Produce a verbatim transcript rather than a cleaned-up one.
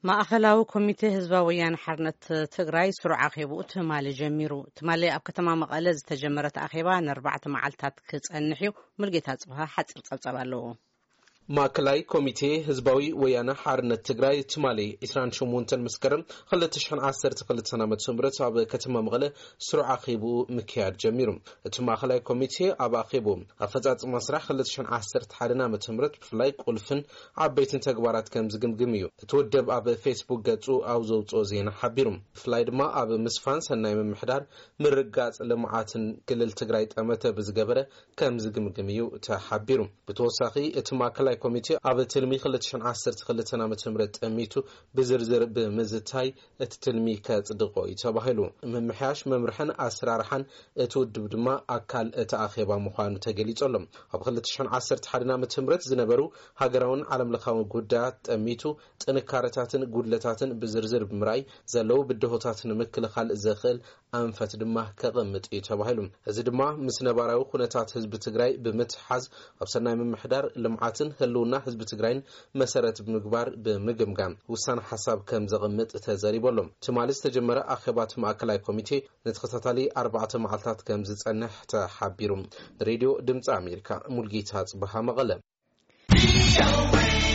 ማእኸላዊ ኮሚቴ ህዝባዊ ወያነ ሓርነት ትግራይ ስሩዕ ኣኼባ ትማሊ ጀሚሩ ትማሊ ኣብ ከተማ መቐለ ዝተጀመረት ኣኼባ ንኣርባዕተ መዓልታት ክጸንሕ እዩ ሙልጌታ ጽባህ ሓጽር ጸብጸብ ኣለዎ ማእከላይ ኮሚቴ ህዝባዊ ወያነ ሓርነት ትግራይ ትማሊ عشرين وثمانية መስከረም ሁለት ሺህ ዓሰርተ ክልተ ዓመተ ምህረት ኣብ ከተማ መቐለ ስሩዕ ኣኼባ ምክያድ ጀሚሩ እቲ ማእከላይ ኮሚቴ ኣብ ኣኼባ ኣፈጻጽማ ስራሕ ሁለት ሺህ ዓሰርተ ሓደ ዓመተ ምህረት ብፍላይ ቁልፍን ዓበይትን ተግባራት ከም ዝግምግም እዩ እቲ ወደብ ኣብ ፌስቡክ ገጹ ኣብ ዘውጽኦ ዜና ሓቢሩ ብፍላይ ድማ ኣብ ምስፋን ሰናይ ምምሕዳር ምርጋጽ ልምዓትን ክልል ትግራይ ጠመተ ብዝገበረ ከም ዝግምግም እዩ ተሓቢሩ ብተወሳኺ እቲ ማእከላይ ኮሚቴ ኣብ ትልሚ ሁለት ሺህ ዓሰርተ ክልተ ዓመተ ምህረት ጠሚቱ ብዝርዝር ብምዝታይ እቲ ትልሚ ከጽድቆ ይተባሂሉ ምምሕያሽ መምርሕን ኣስራርሓን እቲ ውድብ ድማ ኣካል እቲ ኣኼባ ምዃኑ ተገሊጾሎም ኣብ ሁለት ሺህ ዓሰርተ ሓደ ዓመተ ምህረት ዝነበሩ ሃገራውን ዓለምለኻዊ ጉዳያት ጠሚቱ ጥንካረታትን ጉድለታትን ብዝርዝር ብምራይ ዘለው ብድሆታትን ምክልኻል ዘኽእል ኣንፈት ድማ ከቐምጥ ይተባሂሉ እዚ ድማ ምስ ነባራዊ ኩነታት ህዝቢ ትግራይ ብምትሓዝ ኣብ ሰናይ ምምሕዳር ልምዓትን ህልውና ህዝቢ ትግራይን መሰረት ብምግባር ብምግምጋም ውሳነ ሓሳብ ከም ዘቐምጥ ተዘሪበሎም ትማሊ ዝተጀመረ ኣኼባት ማእከላይ ኮሚቴ ንተኸታታሊ ኣርባዕተ መዓልታት ከም ዝጸንሕ ተሓቢሩ ሬድዮ ድምፂ ኣሜሪካ ሙልጌታ ጽባህ መቐለ